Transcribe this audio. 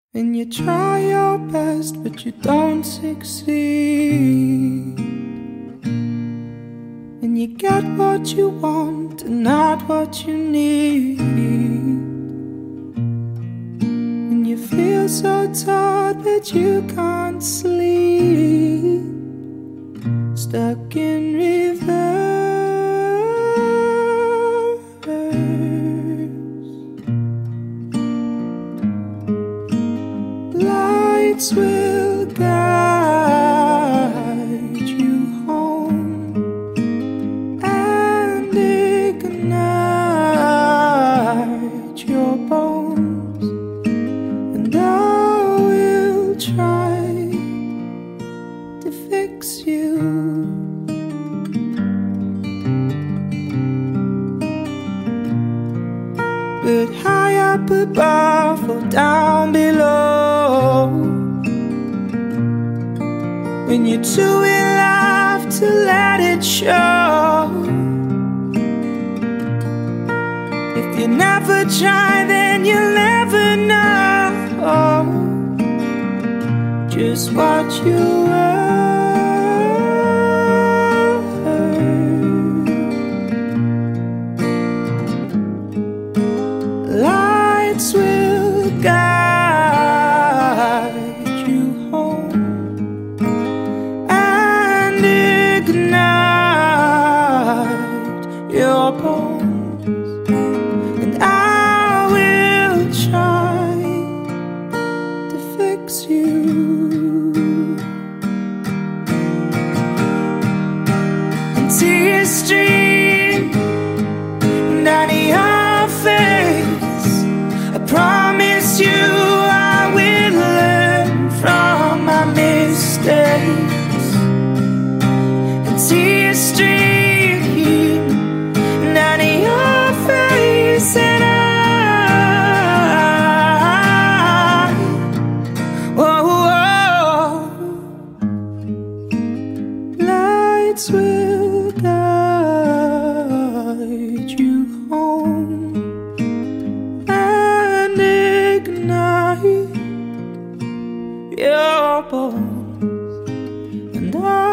And you try your best, but you don't succeed. And you get what you want and not what you need. And you feel so tired that you can't sleep, stuck in reverse. Lights will guide you home and ignite your bones, and I will try to fix you. But high up above or down below, when you're too in love to let it show. If you never try, then you'll never know just what you are. Lights will guide you home and ignite your bones, and I will try to fix you. And tears stream down your face. I promise you I will learn from my mistakes. And tears stream down your face, and lights will guide you home and ignite your bones, and I